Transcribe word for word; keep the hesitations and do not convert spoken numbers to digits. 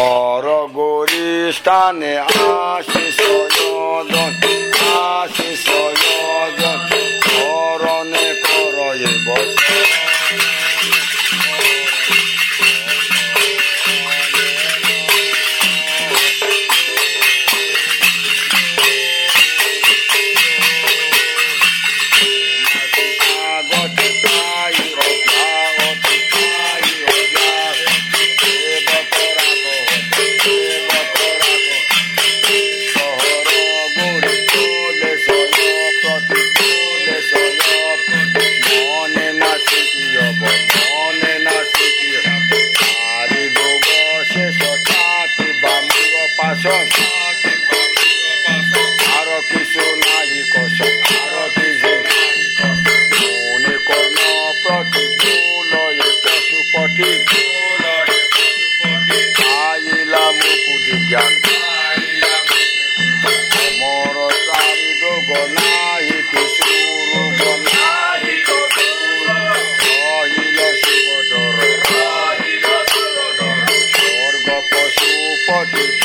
হর গরিষ্ঠানে আশিস যজন আশিস যজন করণে করয়ে বস আর কিছু নাই কষ আর কিছু মনে কর্ণ প্রতিকূল পশুপতি আইলা মুকুটি জ্ঞান মর চারি যোগ নাহি কিছু রোগ রহিল শিবধর স্বর্গ পশুপতি